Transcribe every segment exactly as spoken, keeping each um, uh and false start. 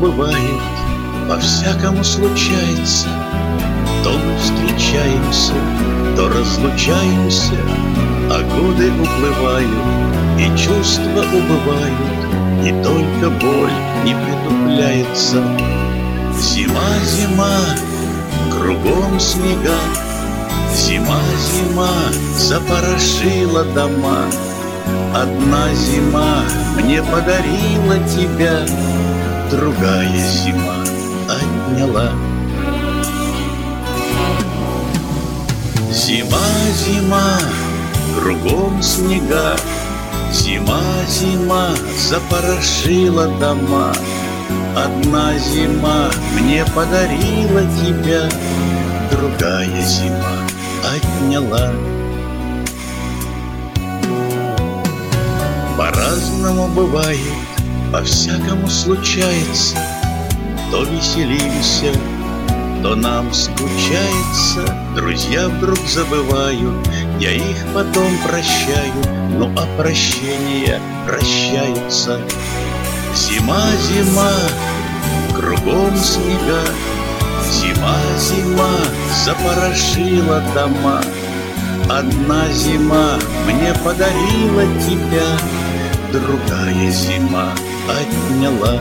бывает, по-всякому случается. То мы встречаемся, то разлучаемся, а годы уплывают, и чувства убывают, и только боль не притупляется. Зима, зима, кругом снега, зима, зима, запорошила дома. Одна зима мне подарила тебя, другая зима отняла. Зима, зима, кругом снега, зима, зима, запорошила дома. Одна зима мне подарила тебя, другая зима отняла. По-разному бывает, по-всякому случается. То веселимся, то нам скучается. Друзья вдруг забывают, я их потом прощаю, ну а прощения прощаются. Зима, зима, кругом снега, зима, зима, запорошила дома. Одна зима мне подарила тебя, другая зима отняла.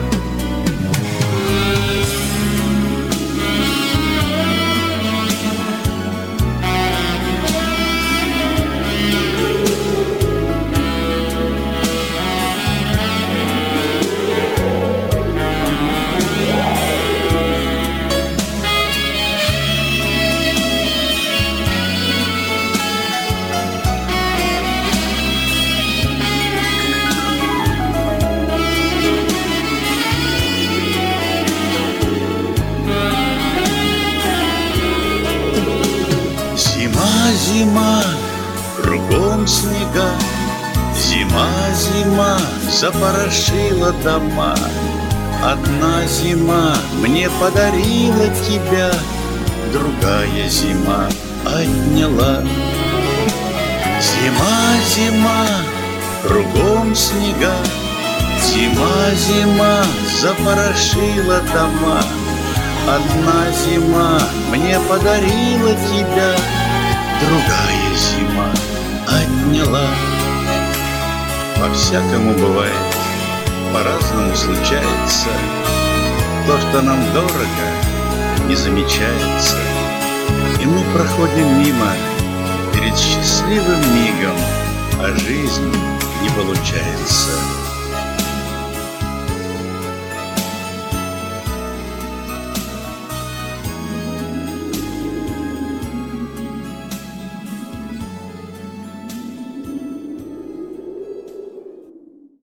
Зима, кругом снега, зима, зима, запорошила дома. Одна зима мне подарила тебя, другая зима отняла. Зима, зима, кругом снега, зима, зима, запорошила дома. Одна зима мне подарила тебя, другая зима отняла. По-всякому бывает, по-разному случается. То, что нам дорого, не замечается, и мы проходим мимо перед счастливым мигом, а жизнь не получается.